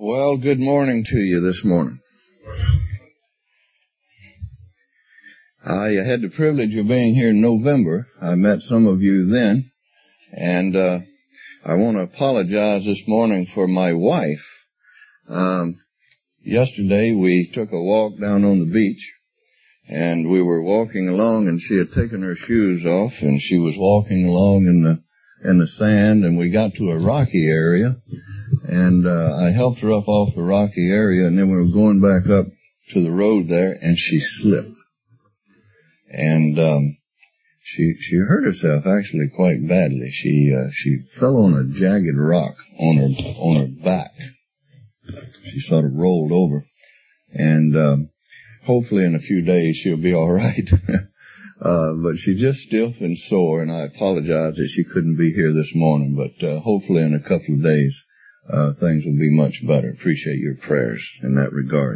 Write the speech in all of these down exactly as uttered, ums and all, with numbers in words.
Well, good morning to you this morning. I had the privilege of being here in November. I met some of you then, and uh, I want to apologize this morning for my wife. Um, yesterday we took a walk down on the beach, and we were walking along, and she had taken her shoes off, and she was walking along in the in the sand, and we got to a rocky area, and uh, I helped her up off the rocky area, and then we were going back up to the road there, and she slipped. And um, she she hurt herself actually quite badly. She uh, she fell on a jagged rock on her on her back. She sort of rolled over, and um, hopefully in a few days she'll be all right. Uh, but she's just stiff and sore, and I apologize that she couldn't be here this morning, but uh, hopefully in a couple of days uh, things will be much better. Appreciate your prayers in that regard.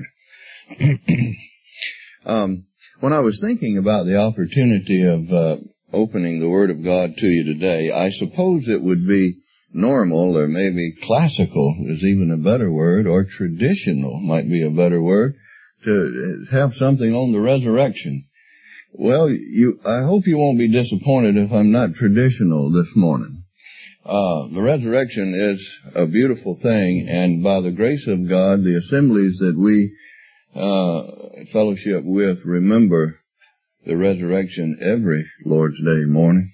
um, when I was thinking about the opportunity of uh, opening the Word of God to you today, I suppose it would be normal, or maybe classical is even a better word, or traditional might be a better word, to have something on the resurrection. Well, you, I hope you won't be disappointed if I'm not traditional this morning. Uh, the resurrection is a beautiful thing, and by the grace of God, the assemblies that we uh, fellowship with remember the resurrection every Lord's Day morning.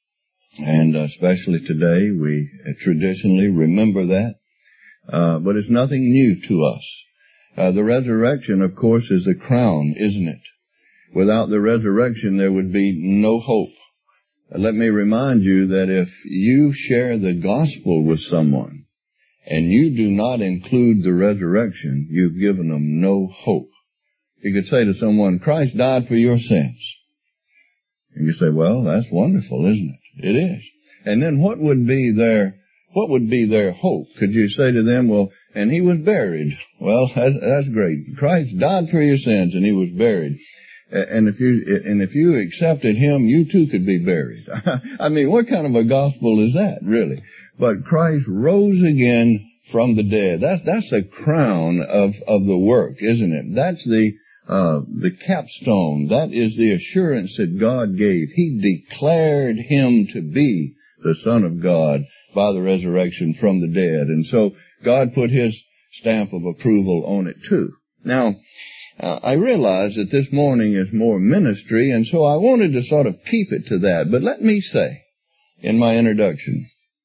And especially today, we traditionally remember that. Uh, but it's nothing new to us. Uh, the resurrection, of course, is the crown, isn't it? Without the resurrection, there would be no hope. Let me remind you that if you share the gospel with someone and you do not include the resurrection, you've given them no hope. You could say to someone, Christ died for your sins. And you say, well, that's wonderful, isn't it? It is. And then what would be their, what would be their hope? Could you say to them, well, and he was buried. Well, that's, that's great. Christ died for your sins and he was buried. And if you, and if you accepted him, you too could be buried. I mean, what kind of a gospel is that, really? But Christ rose again from the dead. That's, that's the crown of, of the work, isn't it? That's the, uh, the capstone. That is the assurance that God gave. He declared him to be the Son of God by the resurrection from the dead. And so God put his stamp of approval on it too. Now, Uh, I realize that this morning is more ministry, and so I wanted to sort of keep it to that. But let me say, in my introduction,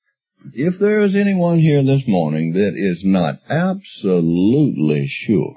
if there is anyone here this morning that is not absolutely sure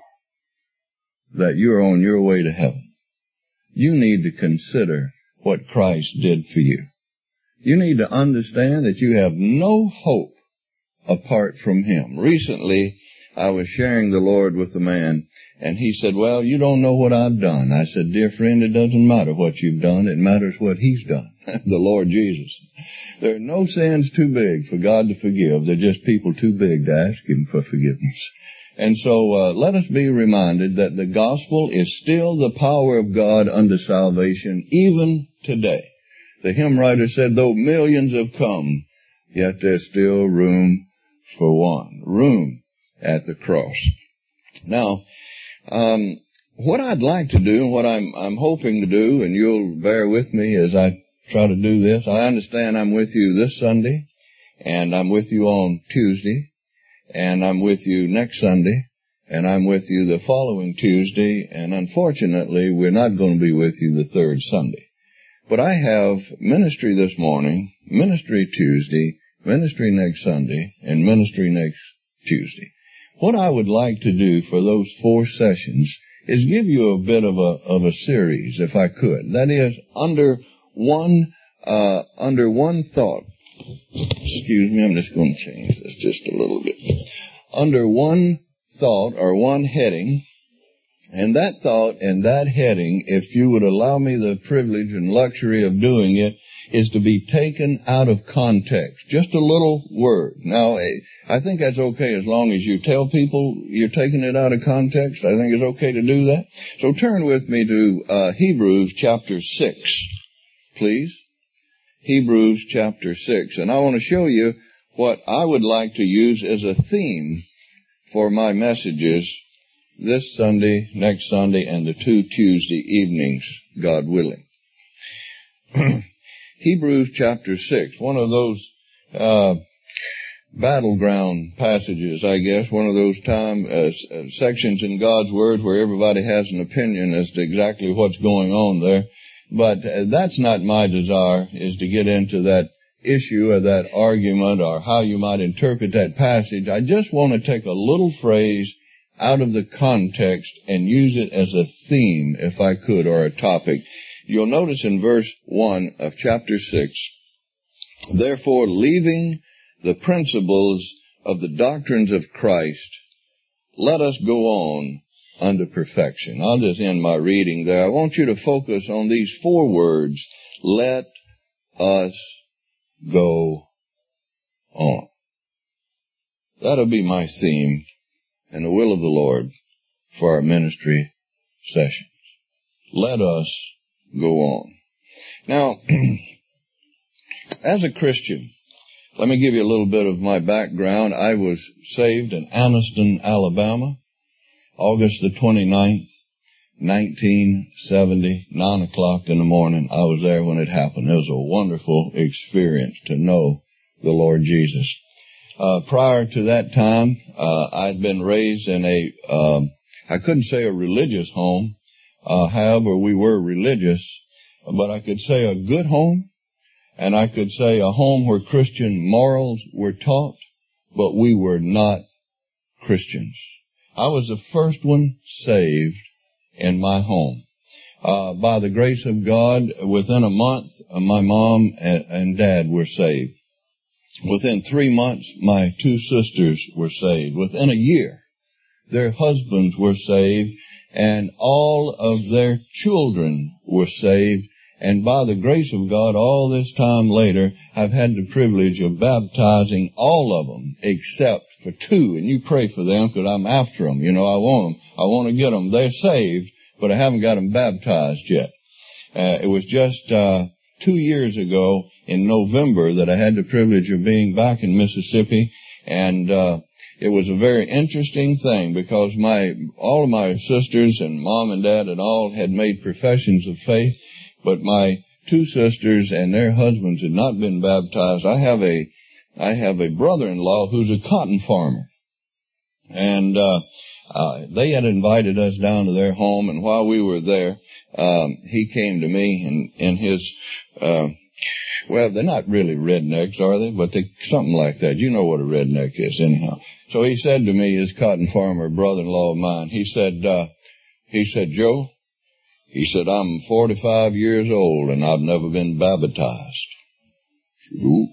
that you're on your way to heaven, you need to consider what Christ did for you. You need to understand that you have no hope apart from him. Recently, I was sharing the Lord with a man, and he said, well, you don't know what I've done. I said, dear friend, it doesn't matter what you've done. It matters what he's done, the Lord Jesus. There are no sins too big for God to forgive. They're just people too big to ask him for forgiveness. And so uh, let us be reminded that the gospel is still the power of God unto salvation, even today. The hymn writer said, though millions have come, yet there's still room for one. Room at the cross. Now, Um, what I'd like to do, what I'm, I'm hoping to do, and you'll bear with me as I try to do this. I understand I'm with you this Sunday, and I'm with you on Tuesday, and I'm with you next Sunday, and I'm with you the following Tuesday, and unfortunately, we're not going to be with you the third Sunday. But I have ministry this morning, ministry Tuesday, ministry next Sunday, and ministry next Tuesday. What I would like to do for those four sessions is give you a bit of a of a series, if I could. That is, under one uh under one thought. Excuse me, I'm just going to change this just a little bit. Under one thought or one heading, and that thought and that heading, if you would allow me the privilege and luxury of doing it, is to be taken out of context. Just a little word. Now, I think that's okay as long as you tell people you're taking it out of context. I think it's okay to do that. So turn with me to uh, Hebrews chapter six, please. Hebrews chapter six. And I want to show you what I would like to use as a theme for my messages this Sunday, next Sunday, and the two Tuesday evenings, God willing. Hebrews chapter six, one of those uh battleground passages, I guess, one of those time uh, sections in God's Word where everybody has an opinion as to exactly what's going on there. But uh, that's not my desire, is to get into that issue or that argument or how you might interpret that passage. I just want to take a little phrase out of the context and use it as a theme, if I could, or a topic. You'll notice in verse one of chapter six, therefore, leaving the principles of the doctrines of Christ, let us go on unto perfection. I'll just end my reading there. I want you to focus on these four words, let us go on. That'll be my theme and the will of the Lord for our ministry sessions. Let us go on. Now, as a Christian, let me give you a little bit of my background. I was saved in Anniston, Alabama, August the twenty-ninth, nineteen seventy, nine o'clock in the morning. I was there when it happened. It was a wonderful experience to know the Lord Jesus. Uh, prior to that time, uh, I'd been raised in a, um, I couldn't say a religious home. Uh, however, we were religious, but I could say a good home, and I could say a home where Christian morals were taught, but we were not Christians. I was the first one saved in my home. Uh, by the grace of God, within a month, uh, my mom and, and dad were saved. Within three months, my two sisters were saved. Within a year, their husbands were saved, and all of their children were saved. And by the grace of God, all this time later, I've had the privilege of baptizing all of them except for two. And you pray for them because I'm after them. You know, I want them. I want to get them. They're saved, but I haven't got them baptized yet. Uh, it was just uh two years ago in November that I had the privilege of being back in Mississippi, and uh it was a very interesting thing because my all of my sisters and mom and dad and all had made professions of faith, but my two sisters and their husbands had not been baptized. I have a I have a brother-in-law who's a cotton farmer, and uh Uh, they had invited us down to their home, and while we were there, um, he came to me and in his, uh, well, they're not really rednecks, are they? But they, something like that. You know what a redneck is, anyhow. So he said to me, his cotton farmer brother-in-law of mine, he said, uh, he said, Joe, he said, I'm forty-five years old and I've never been baptized. Ooh.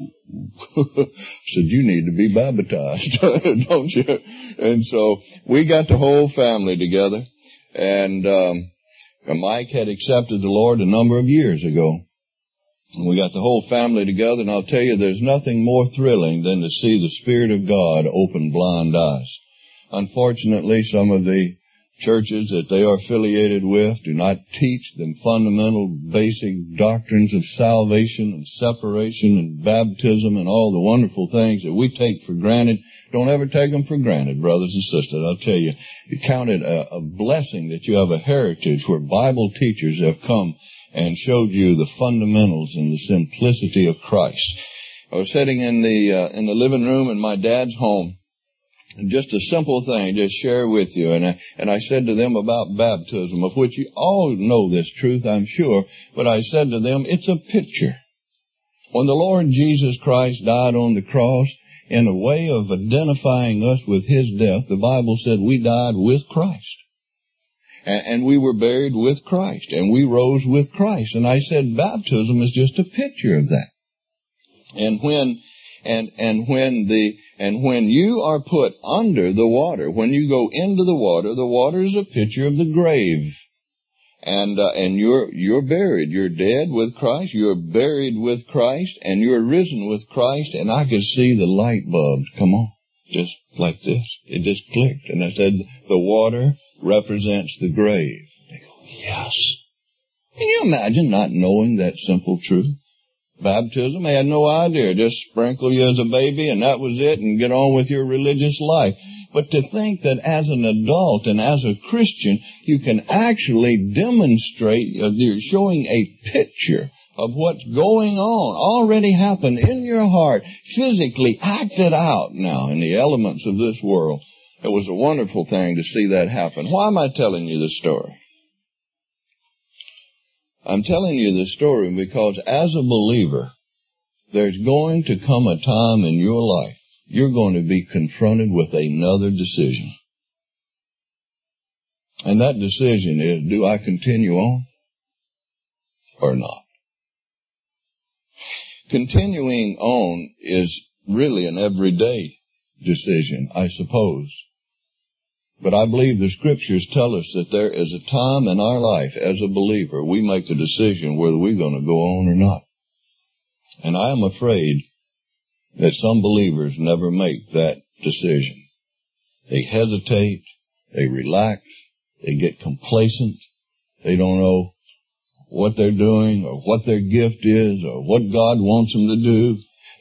Said, you need to be baptized, don't you? And so we got the whole family together, and um, Mike had accepted the Lord a number of years ago. And we got the whole family together, and I'll tell you, there's nothing more thrilling than to see the Spirit of God open blind eyes. Unfortunately, some of the churches that they are affiliated with do not teach them fundamental basic doctrines of salvation and separation and baptism and all the wonderful things that we take for granted. Don't ever take them for granted, brothers and sisters. I'll tell you, you count it a, a blessing that you have a heritage where Bible teachers have come and showed you the fundamentals and the simplicity of Christ. I was sitting in the uh, in the living room in my dad's home. Just a simple thing, just share with you. And I, and I said to them about baptism, of which you all know this truth, I'm sure. But I said to them, it's a picture. When the Lord Jesus Christ died on the cross, in a way of identifying us with His death, the Bible said we died with Christ. And, and we were buried with Christ. And we rose with Christ. And I said baptism is just a picture of that. And when... And, and when the, and when you are put under the water, when you go into the water, the water is a picture of the grave. And, uh, and you're, you're buried. You're dead with Christ. You're buried with Christ, and you're risen with Christ. And I could see the light bulbs come on, just like this. It just clicked. And I said, the water represents the grave. They go, yes. Can you imagine not knowing that simple truth? Baptism, I had no idea. Just sprinkle you as a baby and that was it, and get on with your religious life. But to think that as an adult and as a Christian, you can actually demonstrate, uh, you're showing a picture of what's going on, already happened in your heart, physically acted out now in the elements of this world. It was a wonderful thing to see that happen. Why am I telling you this story? I'm telling you this story because as a believer, there's going to come a time in your life you're going to be confronted with another decision. And that decision is, do I continue on or not? Continuing on is really an everyday decision, I suppose. But I believe the Scriptures tell us that there is a time in our life as a believer we make a decision whether we're going to go on or not. And I am afraid that some believers never make that decision. They hesitate, they relax, they get complacent, they don't know what they're doing or what their gift is or what God wants them to do.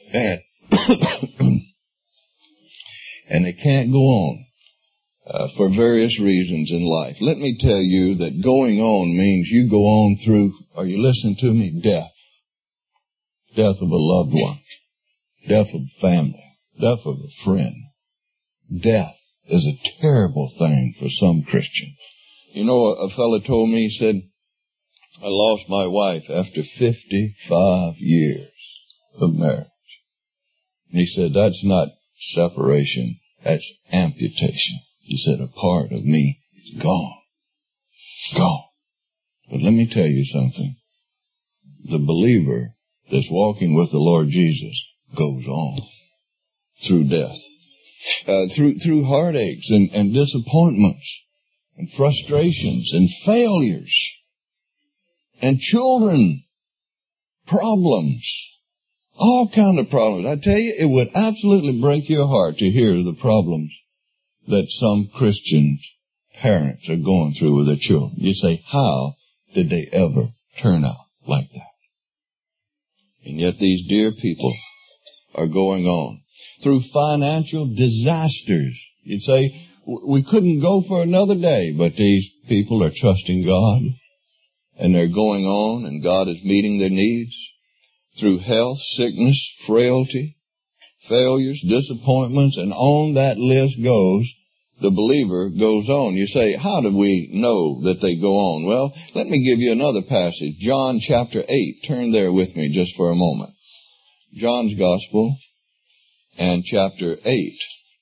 And, and they can't go on uh, for various reasons in life. Let me tell you that going on means you go on through, are you listening to me? Death. Death of a loved one. Death of a family. Death of a friend. Death is a terrible thing for some Christians. You know, a, a fellow told me, he said, I lost my wife after fifty-five years of marriage. And he said, that's not separation, that's amputation. He said, a part of me is gone. Gone. But let me tell you something. The believer that's walking with the Lord Jesus goes on through death, uh, through through heartaches and, and disappointments and frustrations and failures and children problems, all kind of problems. I tell you, it would absolutely break your heart to hear the problems that some Christian parents are going through with their children. You say, how did they ever turn out like that? And yet these dear people are going on through financial disasters. You'd say, we couldn't go for another day, but these people are trusting God, and they're going on, and God is meeting their needs through health, sickness, frailty, failures, disappointments, and on that list goes, the believer goes on. You say, how do we know that they go on? Well, let me give you another passage. John chapter eight. Turn there with me just for a moment. John's Gospel and chapter eight.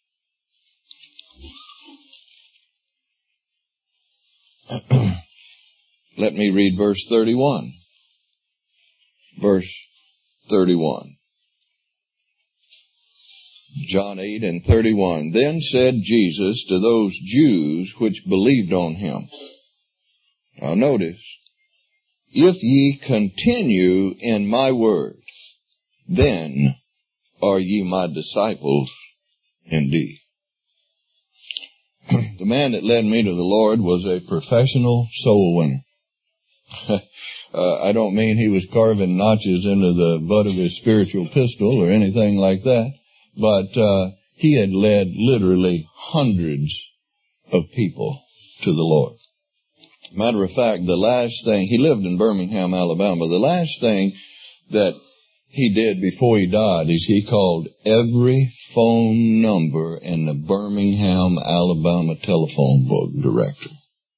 Let me read verse thirty-one. Verse thirty-one. John eight and thirty-one. Then said Jesus to those Jews which believed on him. Now notice, if ye continue in my word, then are ye my disciples indeed. The man that led me to the Lord was a professional soul winner. uh, I don't mean he was carving notches into the butt of his spiritual pistol or anything like that, but uh, he had led literally hundreds of people to the Lord. Matter of fact, the last thing, he lived in Birmingham, Alabama, the last thing that he did before he died is he called every phone number in the Birmingham, Alabama telephone book directory.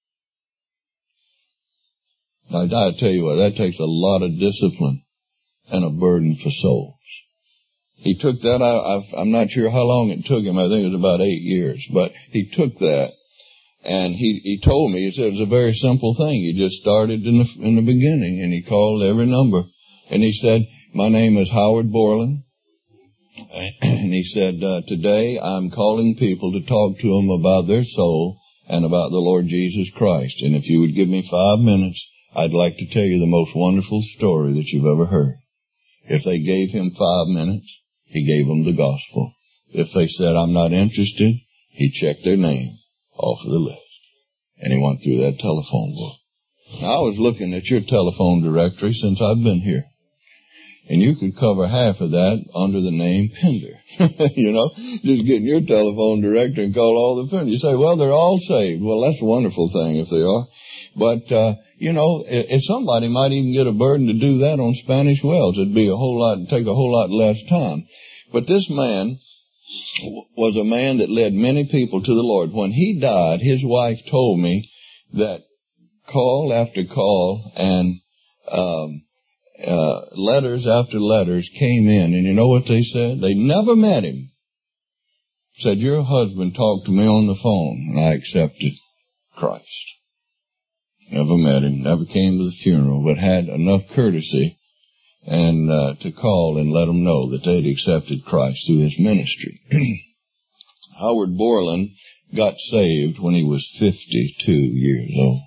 Now, I tell you what, that takes a lot of discipline and a burden for souls. He took that, I, I'm not sure how long it took him, I think it was about eight years, but he took that and he, he told me, he said it was a very simple thing. He just started in the, in the beginning and he called every number and he said, my name is Howard Borland, and he said, uh, today I'm calling people to talk to them about their soul and about the Lord Jesus Christ. And if you would give me five minutes, I'd like to tell you the most wonderful story that you've ever heard. If they gave him five minutes, he gave them the gospel. If they said, I'm not interested, he checked their name off of the list. And he went through that telephone book. Now, I was looking at your telephone directory since I've been here. And you could cover half of that under the name Pender. You know, just getting your telephone directory and call all the Pender. You say, well, they're all saved. Well, that's a wonderful thing if they are. But, uh, you know, if somebody might even get a burden to do that on Spanish Wells, it'd be a whole lot, take a whole lot less time. But this man was a man that led many people to the Lord. When he died, his wife told me that call after call and um uh letters after letters came in, and you know what they said? They never met him. Said, your husband talked to me on the phone, and I accepted Christ. Never met him, never came to the funeral, but had enough courtesy and uh, to call and let them know that they'd accepted Christ through his ministry. Howard Borland got saved when he was fifty-two years old.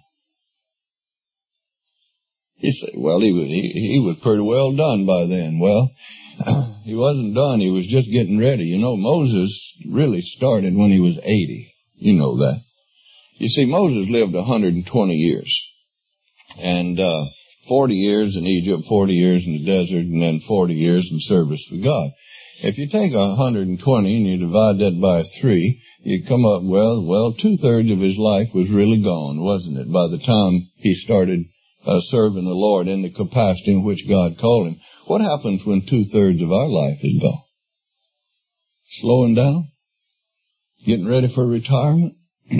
He said, well, he was, he, he was pretty well done by then. Well, he wasn't done. He was just getting ready. You know, Moses really started when he was eighty. You know that. You see, Moses lived one hundred twenty years. And, uh, forty years in Egypt, forty years in the desert, and then forty years in service for God. If you take one hundred twenty and you divide that by three, you come up, well, well, two-thirds of his life was really gone, wasn't it, by the time he started uh, serving the Lord in the capacity in which God called him. What happens when two-thirds of our life is gone? Slowing down? Getting ready for retirement?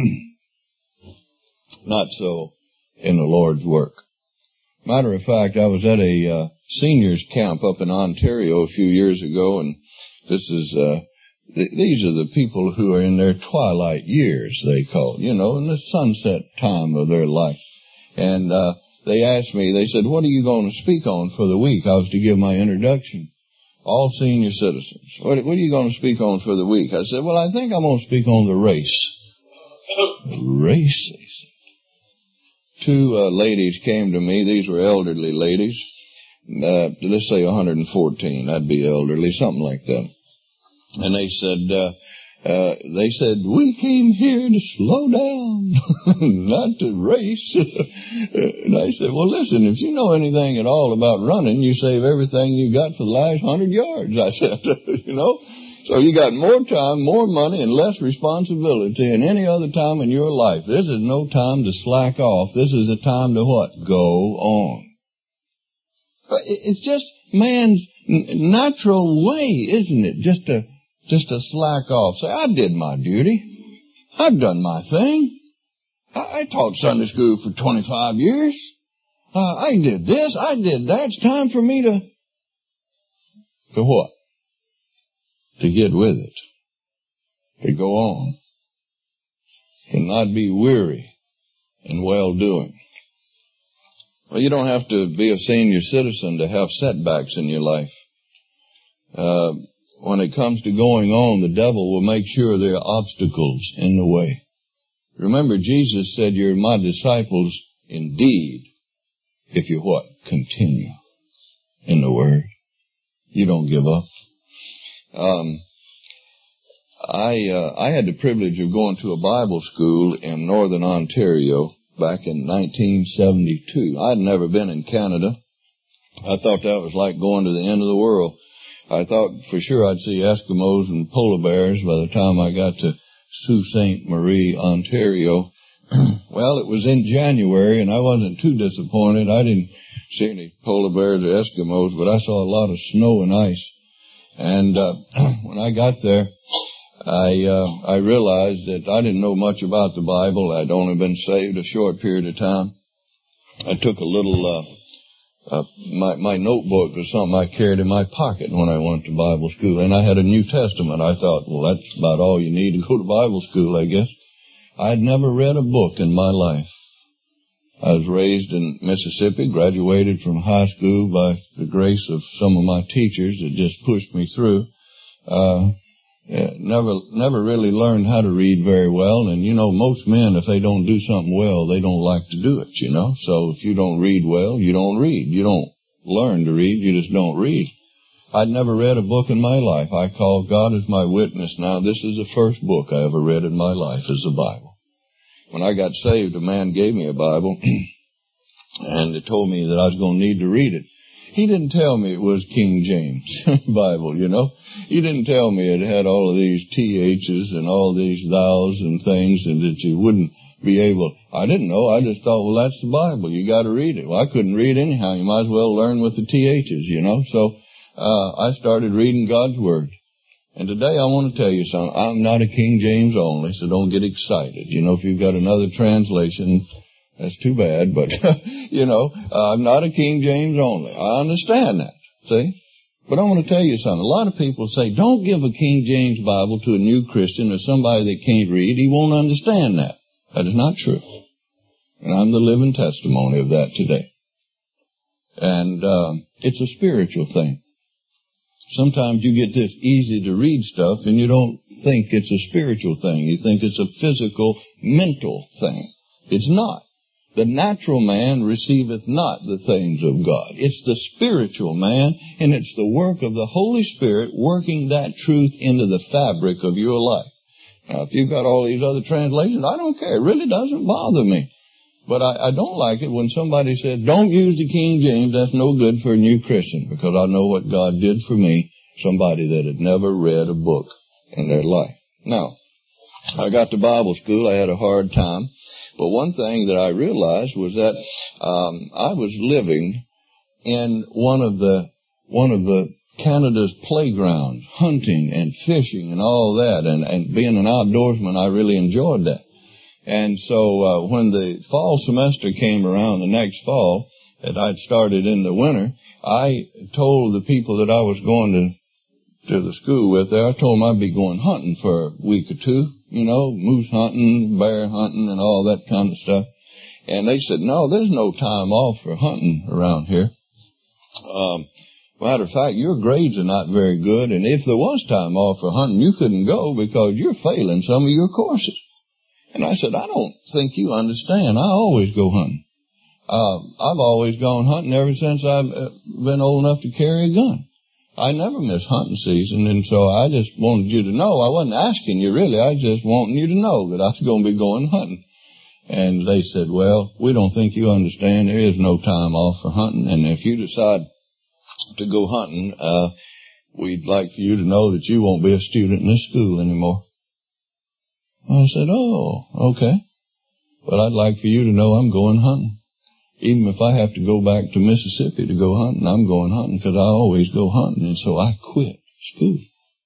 Not so in the Lord's work. Matter of fact, I was at a uh, seniors camp up in Ontario a few years ago, and this is, uh, th- these are the people who are in their twilight years, they call it, you know, in the sunset time of their life. And, uh, they asked me, they said, what are you going to speak on for the week? I was to give my introduction. All senior citizens. What, what are you going to speak on for the week? I said, well, I think I'm going to speak on the race. The race, they said. Two uh, ladies came to me. These were elderly ladies. Uh, let's say one hundred fourteen. That'd be elderly, something like that. And they said, uh, uh, they said, we came here to slow down, not to race. And I said, well, listen, if you know anything at all about running, you save everything you got for the last hundred yards. I said, you know. So you got more time, more money, and less responsibility than any other time in your life. This is no time to slack off. This is a time to what? Go on. It's just man's natural way, isn't it? Just to, just to slack off. Say, I did my duty. I've done my thing. I, I taught Sunday school for twenty-five years. Uh, I did this. I did that. It's time for me to... To what? To get with it, to go on, to not be weary in well-doing. Well, you don't have to be a senior citizen to have setbacks in your life. Uh, when it comes to going on, the devil will make sure there are obstacles in the way. Remember, Jesus said, you're my disciples indeed, if you what? Continue in the Word. You don't give up. Um, I, uh, I had the privilege of going to a Bible school in Northern Ontario back in nineteen seventy-two. I'd never been in Canada. I thought that was like going to the end of the world. I thought for sure I'd see Eskimos and polar bears by the time I got to Sault Ste. Marie, Ontario. Well, it was in January, and I wasn't too disappointed. I didn't see any polar bears or Eskimos, but I saw a lot of snow and ice. And uh, when I got there, I uh, I realized that I didn't know much about the Bible. I'd only been saved a short period of time. I took a little, uh, uh, my my notebook was something I carried in my pocket when I went to Bible school, and I had a New Testament. I thought, well, that's about all you need to go to Bible school, I guess. I'd never read a book in my life. I was raised in Mississippi, graduated from high school by the grace of some of my teachers that just pushed me through. Uh, never, never really learned how to read very well. And, you know, most men, if they don't do something well, they don't like to do it, you know. So if you don't read well, you don't read. You don't learn to read, you just don't read. I'd never read a book in my life. I call God as my witness now. This is the first book I ever read in my life, is the Bible. When I got saved, a man gave me a Bible, and it told me that I was going to need to read it. he didn't tell me it was King James Bible, you know. He didn't tell me it had all of these T H's and all these thous and things, and that you wouldn't be able. I didn't know. I just thought, well, that's the Bible. You got to read it. Well, I couldn't read anyhow. You might as well learn with the T H's, you know. So uh I started reading God's Word. And today I want to tell you something. I'm not a King James only, so don't get excited. You know, if you've got another translation, that's too bad. But, you know, I'm not a King James only. I understand that, see? But I want to tell you something. A lot of people say, don't give a King James Bible to a new Christian or somebody that can't read. He won't understand that. That is not true. And I'm the living testimony of that today. And uh, it's a spiritual thing. Sometimes you get this easy to read stuff and you don't think it's a spiritual thing. You think it's a physical, mental thing. It's not. The natural man receiveth not the things of God. It's the spiritual man, and it's the work of the Holy Spirit working that truth into the fabric of your life. Now, if you've got all these other translations, I don't care. It really doesn't bother me. But I, I don't like it when somebody says, don't use the King James, that's no good for a new Christian, because I know what God did for me, somebody that had never read a book in their life. Now, I got to Bible school, I had a hard time, but one thing that I realized was that um, I was living in one of the, one of the Canada's playgrounds, hunting and fishing and all that, and, and being an outdoorsman, I really enjoyed that. And so uh, when the fall semester came around, the next fall, that I'd started in the winter, I told the people that I was going to to the school with there, I told them I'd be going hunting for a week or two, you know, moose hunting, bear hunting, and all that kind of stuff. And they said, no, there's no time off for hunting around here. Um, matter of fact, your grades are not very good, and if there was time off for hunting, you couldn't go because you're failing some of your courses. And I said, I don't think you understand. I always go hunting. Uh, I've always gone hunting ever since I've been old enough to carry a gun. I never miss hunting season, and so I just wanted you to know. I wasn't asking you, really. I was just wanting you to know that I was going to be going hunting. And they said, well, we don't think you understand. There is no time off for hunting, and if you decide to go hunting, uh, we'd like for you to know that you won't be a student in this school anymore. I said, oh, okay. But I'd like for you to know I'm going hunting. Even if I have to go back to Mississippi to go hunting, I'm going hunting because I always go hunting. And so I quit school.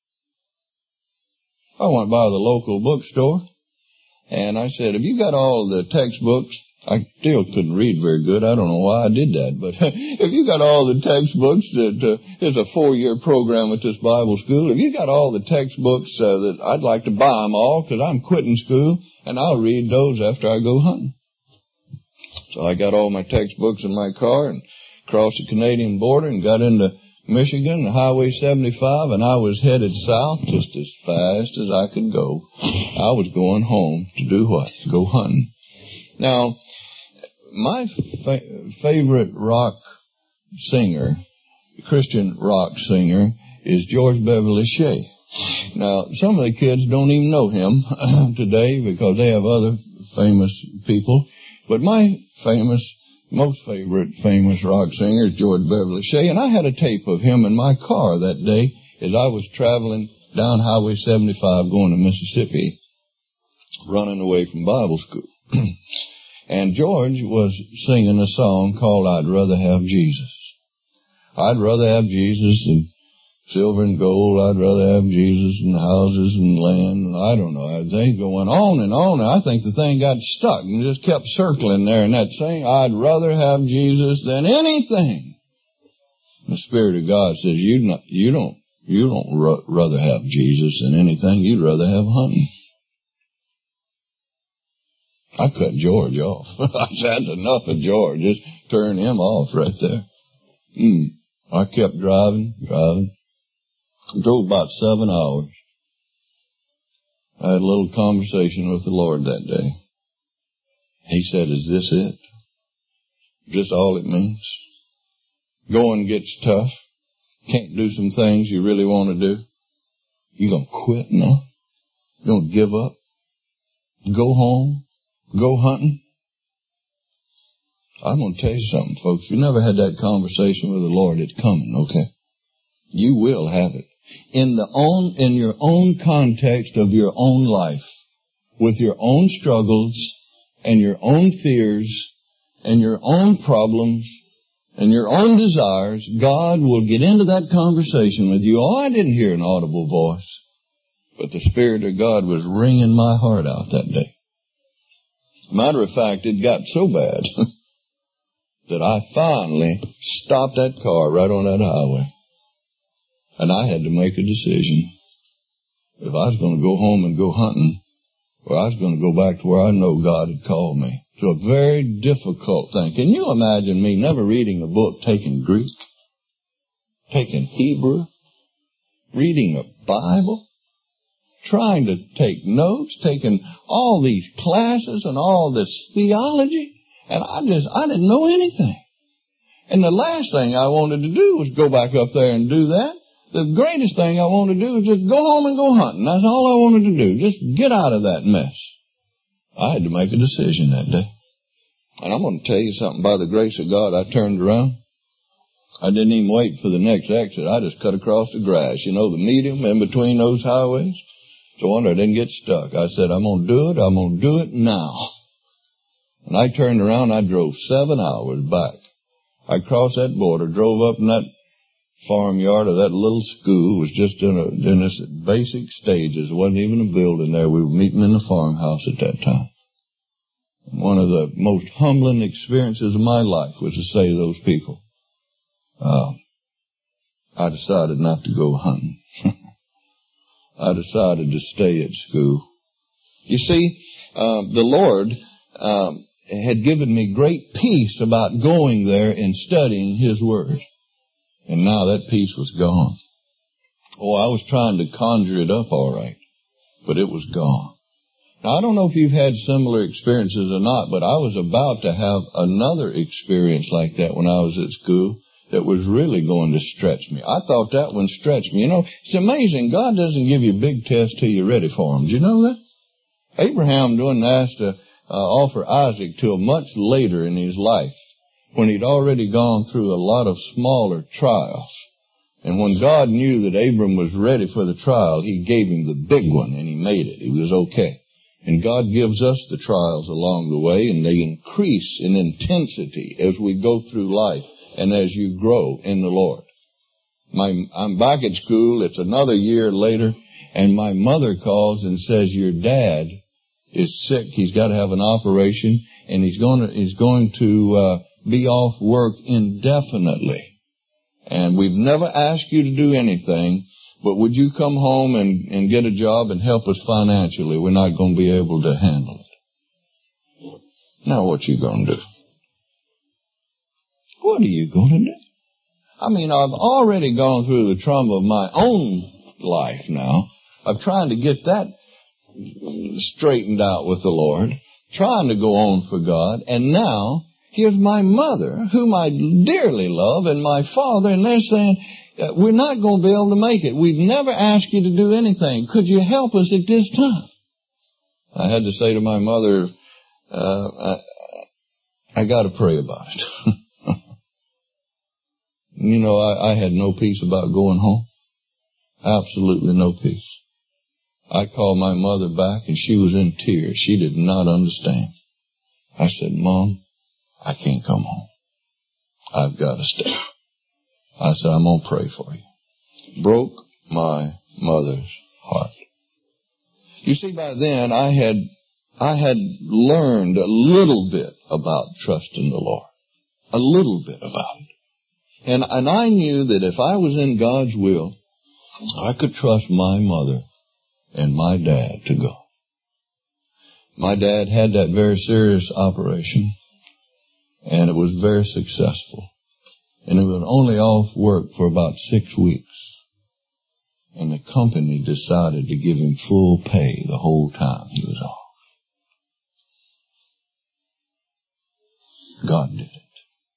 I went by the local bookstore and I said, have you got all the textbooks? I still couldn't read very good. I don't know why I did that. But if you got all the textbooks that, uh, it's a four-year program at this Bible school. If you got all the textbooks uh, that I'd like to buy them all because I'm quitting school and I'll read those after I go hunting. So I got all my textbooks in my car and crossed the Canadian border and got into Michigan, Highway seventy-five, and I was headed south just as fast as I could go. I was going home to do what? To go hunting. Now, my fa- favorite rock singer, Christian rock singer, is George Beverly Shea. Now, some of the kids don't even know him today because they have other famous people. But my famous, most favorite famous rock singer is George Beverly Shea. And I had a tape of him in my car that day as I was traveling down Highway seventy-five going to Mississippi, running away from Bible school. And George was singing a song called I'd Rather Have Jesus. I'd rather have Jesus than silver and gold. I'd rather have Jesus than houses and land. I don't know. They going on and on. And I think the thing got stuck and just kept circling there in that saying, I'd rather have Jesus than anything. The Spirit of God says, you not, you don't, you don't r- rather have Jesus than anything. You'd rather have hunting. I cut George off. I said, enough of George. Just turn him off right there. Mm. I kept driving, driving. Drove about seven hours. I had a little conversation with the Lord that day. He said, is this it? Is this all it means? Going gets tough. Can't do some things you really want to do. You gonna quit now? You gonna give up? Go home? Go hunting? I'm going to tell you something, folks. If you never had that conversation with the Lord, it's coming, okay? You will have it. In the own, in your own context of your own life, with your own struggles and your own fears and your own problems and your own desires, God will get into that conversation with you. Oh, I didn't hear an audible voice, but the Spirit of God was wringing my heart out that day. Matter of fact, it got so bad that I finally stopped that car right on that highway. And I had to make a decision if I was going to go home and go hunting, or I was going to go back to where I know God had called me. It's a very difficult thing. Can you imagine me never reading a book, taking Greek, taking Hebrew, reading a Bible, trying to take notes, taking all these classes and all this theology, and I just, I didn't know anything. And the last thing I wanted to do was go back up there and do that. The greatest thing I wanted to do was just go home and go hunting. That's all I wanted to do. Just get out of that mess. I had to make a decision that day. And I'm going to tell you something. By the grace of God, I turned around. I didn't even wait for the next exit. I just cut across the grass. You know, the medium in between those highways? So I wonder I didn't get stuck. I said, I'm going to do it. I'm going to do it now. And I turned around. I drove seven hours back. I crossed that border, drove up in that farmyard of that little school. Was just in, a, in its basic stages. There wasn't even a building there. We were meeting in the farmhouse at that time. And one of the most humbling experiences of my life was to say to those people, uh, I decided not to go hunting. I decided to stay at school. You see, uh, the Lord um, had given me great peace about going there and studying His Word. And now that peace was gone. Oh, I was trying to conjure it up all right, but it was gone. Now, I don't know if you've had similar experiences or not, but I was about to have another experience like that when I was at school that was really going to stretch me. I thought that one stretched me. You know, it's amazing. God doesn't give you big tests till you're ready for them. Do you know that? Abraham wasn't asked to uh, offer Isaac till much later in his life, when he'd already gone through a lot of smaller trials. And when God knew that Abram was ready for the trial, He gave him the big one, and he made it. He was okay. And God gives us the trials along the way, and they increase in intensity as we go through life and as you grow in the Lord. My, I'm back at school. It's another year later, and my mother calls and says, your dad is sick. He's got to have an operation, and he's going to, he's going to, uh, be off work indefinitely. And we've never asked you to do anything, but would you come home and, and get a job and help us financially? We're not going to be able to handle it. Now what you going to do? What are you going to do? I mean, I've already gone through the trauma of my own life now. I'm trying to get that straightened out with the Lord, trying to go on for God, and now here's my mother, whom I dearly love, and my father, and they're saying, uh, we're not going to be able to make it. We've never asked you to do anything. Could you help us at this time? I had to say to my mother, uh, I, I got to pray about it. You know, I, I had no peace about going home. Absolutely no peace. I called my mother back, and she was in tears. She did not understand. I said, Mom, I can't come home. I've got to stay. I said, I'm going to pray for you. Broke my mother's heart. You see, by then I had, I had learned a little bit about trusting the Lord. A little bit about it. And, and I knew that if I was in God's will, I could trust my mother and my dad to go. My dad had that very serious operation, and it was very successful. And he was only off work for about six weeks. And the company decided to give him full pay the whole time he was off. God did it.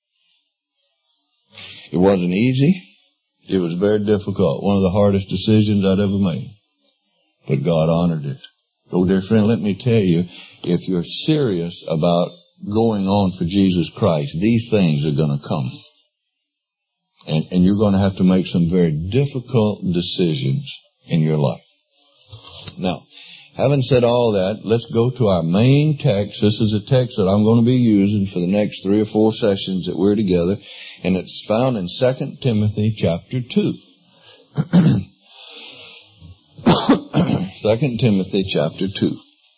It wasn't easy. It was very difficult. One of the hardest decisions I'd ever made. But God honored it. Oh, dear friend, let me tell you, if you're serious about going on for Jesus Christ, these things are going to come. And, and you're going to have to make some very difficult decisions in your life. Now, having said all that, let's go to our main text. This is a text that I'm going to be using for the next three or four sessions that we're together. And it's found in Second Timothy chapter two. Second Timothy chapter two.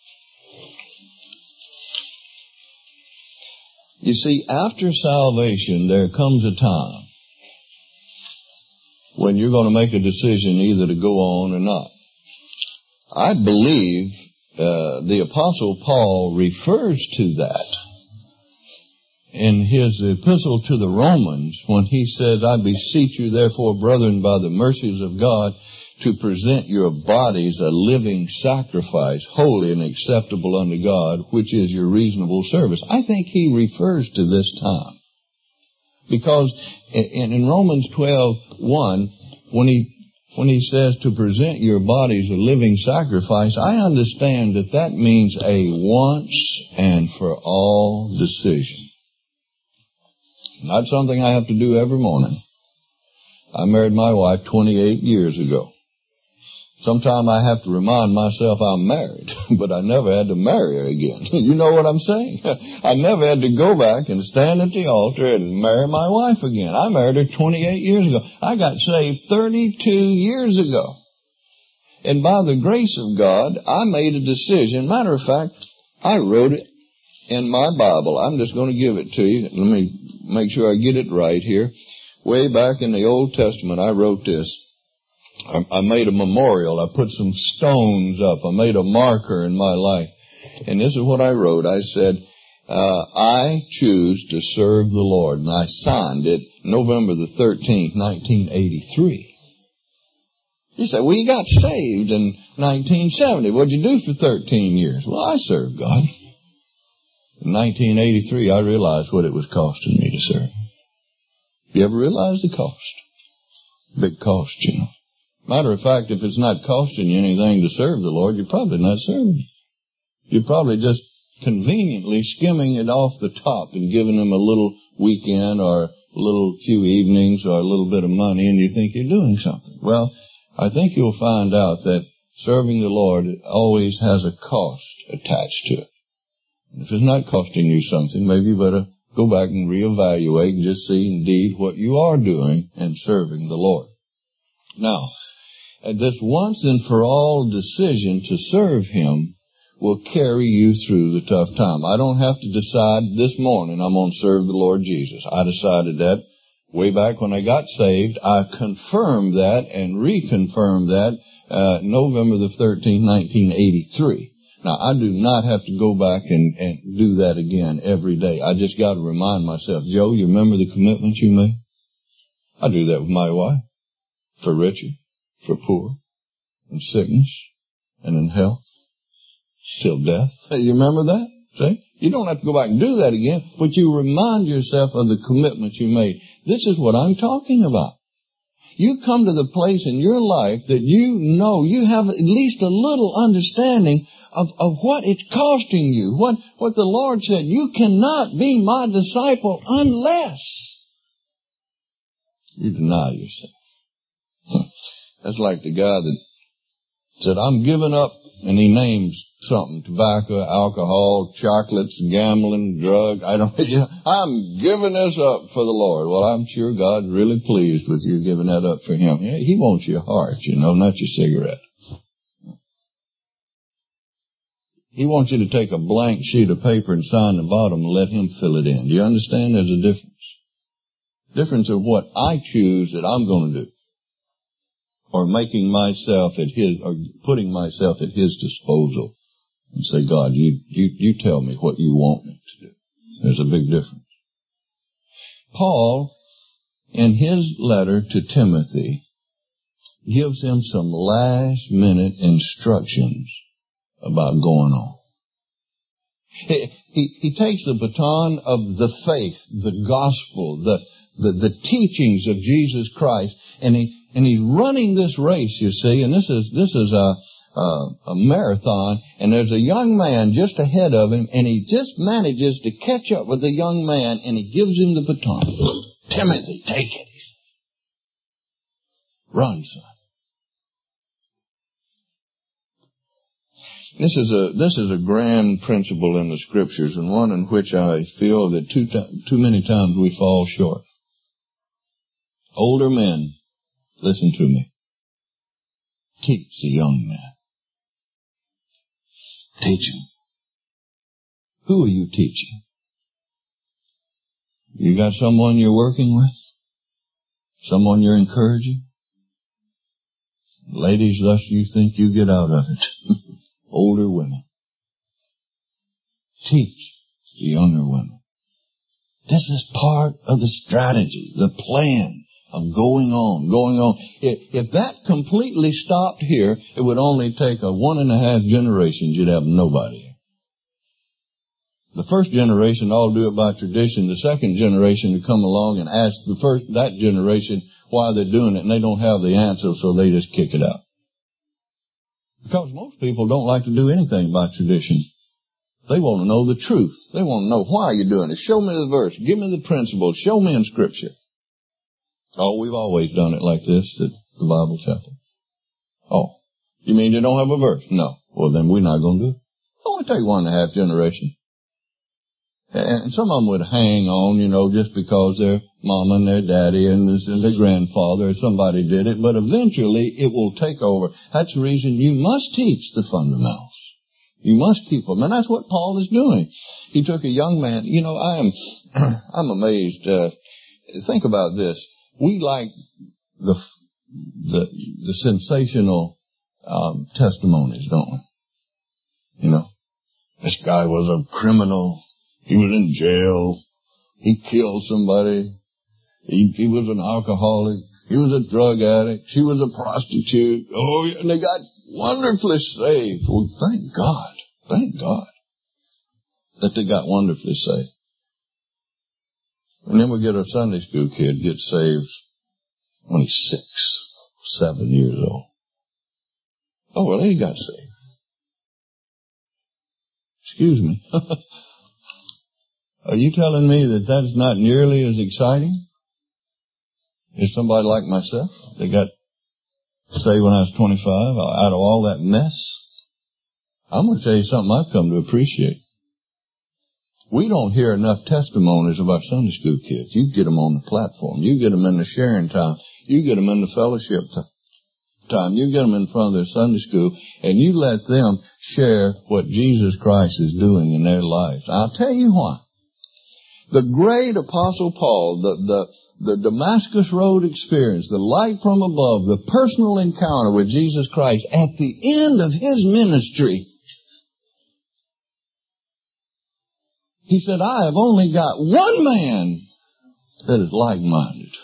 You see, after salvation, there comes a time when you're going to make a decision either to go on or not. I believe uh, the Apostle Paul refers to that in his epistle to the Romans when he says, I beseech you therefore, brethren, by the mercies of God, to present your bodies a living sacrifice, holy and acceptable unto God, which is your reasonable service. I think he refers to this time. Because in, in Romans twelve one, when he when he says to present your bodies a living sacrifice, I understand that that means a once and for all decision. Not something I have to do every morning. I married my wife twenty-eight years ago. Sometimes I have to remind myself I'm married, but I never had to marry her again. You know what I'm saying? I never had to go back and stand at the altar and marry my wife again. I married her twenty-eight years ago. I got saved thirty-two years ago. And by the grace of God, I made a decision. Matter of fact, I wrote it in my Bible. I'm just going to give it to you. Let me make sure I get it right here. Way back in the Old Testament, I wrote this. I made a memorial. I put some stones up. I made a marker in my life. And this is what I wrote. I said, uh, I choose to serve the Lord. And I signed it November the thirteenth, nineteen eighty-three. You say, well, you got saved in nineteen seventy. What'd you do for thirteen years? Well, I served God. In nineteen eighty-three, I realized what it was costing me to serve. You ever realize the cost? Big cost, you know. Matter of fact, if it's not costing you anything to serve the Lord, you're probably not serving. You're probably just conveniently skimming it off the top and giving them a little weekend or a little few evenings or a little bit of money, and you think you're doing something. Well, I think you'll find out that serving the Lord always has a cost attached to it. And if it's not costing you something, maybe you better go back and reevaluate and just see indeed what you are doing in serving the Lord. Now, this once and for all decision to serve Him will carry you through the tough time. I don't have to decide this morning I'm going to serve the Lord Jesus. I decided that way back when I got saved. I confirmed that and reconfirmed that uh, November the thirteenth, nineteen eighty-three. Now, I do not have to go back and, and do that again every day. I just got to remind myself, Joe, you remember the commitments you made? I do that with my wife, for riches, for poor, in sickness, and in health, till death. You remember that? See? You don't have to go back and do that again, but you remind yourself of the commitments you made. This is what I'm talking about. You come to the place in your life that you know you have at least a little understanding of, of what it's costing you, what, what the Lord said. You cannot be my disciple unless you deny yourself. That's like the guy that said, I'm giving up, and he names something, tobacco, alcohol, chocolates, gambling, drugs. I don't, yeah, I'm giving this up for the Lord. Well, I'm sure God's really pleased with you giving that up for Him. Yeah, He wants your heart, you know, not your cigarette. He wants you to take a blank sheet of paper and sign the bottom and let Him fill it in. Do you understand there's a difference? Difference of what I choose that I'm going to do. Or making myself at His, or putting myself at His disposal. And say, God, you, you, you tell me what you want me to do. There's a big difference. Paul, in his letter to Timothy, gives him some last minute instructions about going on. He, he, he takes the baton of the faith, the gospel, the, the, the teachings of Jesus Christ, and he, and he's running this race, you see, and this is, this is a, uh, a marathon, and there's a young man just ahead of him, and he just manages to catch up with the young man, and he gives him the baton. Timothy, take it. He says. Run, son. This is a this is a grand principle in the Scriptures, and one in which I feel that too too many times we fall short. Older men, listen to me. Teach the young man. Teach him. Who are you teaching? You got someone you're working with? Someone you're encouraging? Ladies, thus you think you get out of it. Older women. Teach the younger women. This is part of the strategy, the plan of going on, going on. If, if that completely stopped here, it would only take a one and a half generations. You'd have nobody. The first generation all do it by tradition. The second generation to come along and ask the first that generation why they're doing it, and they don't have the answer, so they just kick it out. Because most people don't like to do anything by tradition. They want to know the truth. They want to know why you're doing it. Show me the verse. Give me the principle. Show me in Scripture. Oh, we've always done it like this at the Bible Chapel. Oh, you mean you don't have a verse? No. Well, then we're not going to do it. It only take one and a half generation. And some of them would hang on, you know, just because their mama and their daddy and their grandfather or somebody did it. But eventually it will take over. That's the reason you must teach the fundamentals. You must keep them. And that's what Paul is doing. He took a young man. You know, I am, I'm amazed. Uh, think about this. We like the, the, the sensational, um, testimonies, don't we? You know, this guy was a criminal. He was in jail. He killed somebody. He, he was an alcoholic. He was a drug addict. She was a prostitute. Oh, and they got wonderfully saved. Well, thank God. Thank God that they got wonderfully saved. And then we get a Sunday school kid get saved when he's six, seven years old. Oh, well, he got saved. Excuse me. Are you telling me that that's not nearly as exciting as somebody like myself that got saved when I was twenty-five out of all that mess? I'm going to tell you something I've come to appreciate. We don't hear enough testimonies of our Sunday school kids. You get them on the platform. You get them in the sharing time. You get them in the fellowship time. You get them in front of their Sunday school, and you let them share what Jesus Christ is doing in their lives. I'll tell you why. The great Apostle Paul, the, the, the Damascus Road experience, the light from above, the personal encounter with Jesus Christ at the end of his ministry, he said, I have only got one man that is like-minded.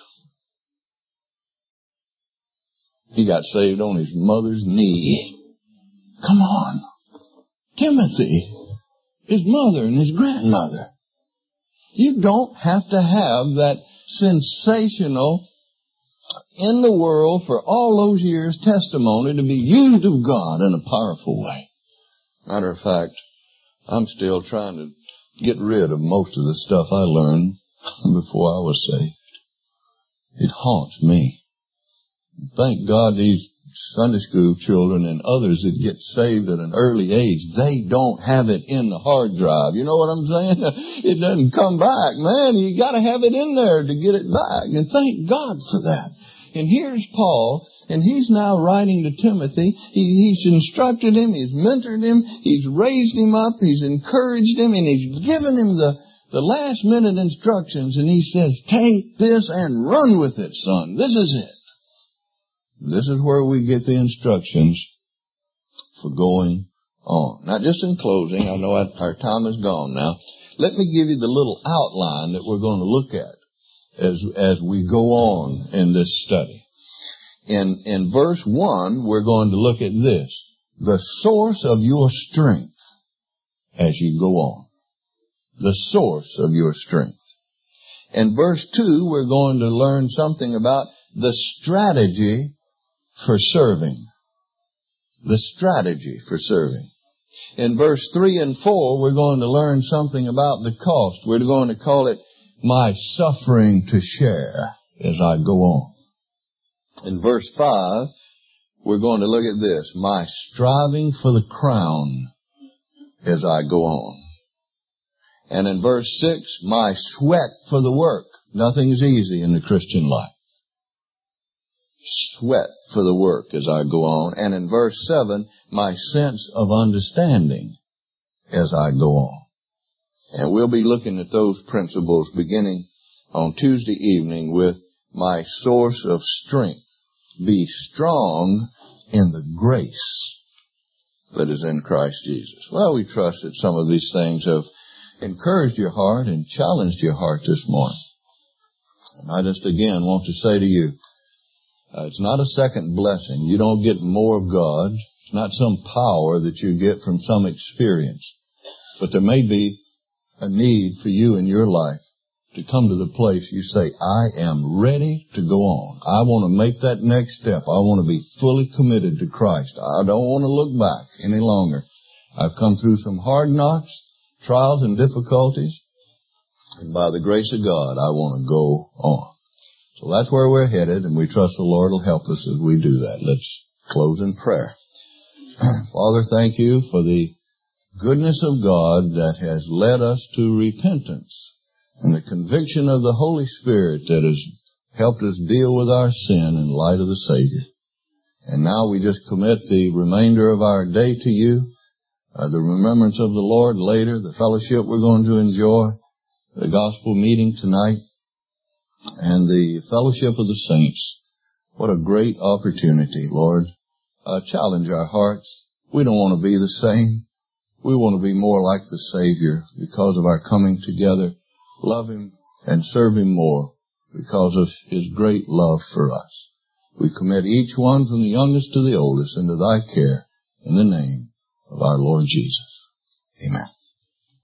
He got saved on his mother's knee. Come on. Timothy, his mother and his grandmother. You don't have to have that sensational, in the world for all those years testimony to be used of God in a powerful way. Matter of fact, I'm still trying to get rid of most of the stuff I learned before I was saved. It haunts me. Thank God these Sunday school children and others that get saved at an early age, they don't have it in the hard drive. You know what I'm saying? It doesn't come back, man. You got to have it in there to get it back. And thank God for that. And here's Paul, and he's now writing to Timothy. He, he's instructed him, he's mentored him, he's raised him up, he's encouraged him, and he's given him the, the last minute instructions. And he says, take this and run with it, son. This is it. This is where we get the instructions for going on. Now, just in closing, I know our time is gone now. Let me give you the little outline that we're going to look at as as we go on in this study. In in verse one, we're going to look at this: the source of your strength as you go on. The source of your strength. In verse two, we're going to learn something about the strategy for serving. the strategy for serving. In verse three and four, we're going to learn something about the cost. We're going to call it my suffering to share as I go on. In verse five, we're going to look at this, my striving for the crown as I go on. And in verse six, my sweat for the work. Nothing's easy in the Christian life. Sweat for the work as I go on. And in verse seven, my sense of understanding as I go on. And we'll be looking at those principles beginning on Tuesday evening with my source of strength. Be strong in the grace that is in Christ Jesus. Well, we trust that some of these things have encouraged your heart and challenged your heart this morning. And I just again want to say to you, uh, it's not a second blessing. You don't get more of God. It's not some power that you get from some experience. But there may be a need for you in your life to come to the place you say, I am ready to go on. I want to make that next step. I want to be fully committed to Christ. I don't want to look back any longer. I've come through some hard knocks, trials and difficulties, and by the grace of God, I want to go on. So that's where we're headed, and we trust the Lord will help us as we do that. Let's close in prayer. Father, thank you for the goodness of God that has led us to repentance and the conviction of the Holy Spirit that has helped us deal with our sin in light of the Savior. And now we just commit the remainder of our day to you, uh, the remembrance of the Lord later, the fellowship we're going to enjoy, the gospel meeting tonight, and the fellowship of the saints. What a great opportunity, Lord. Uh, challenge our hearts. We don't want to be the same. We want to be more like the Savior because of our coming together. Love Him and serve Him more because of His great love for us. We commit each one from the youngest to the oldest into Thy care in the name of our Lord Jesus. Amen.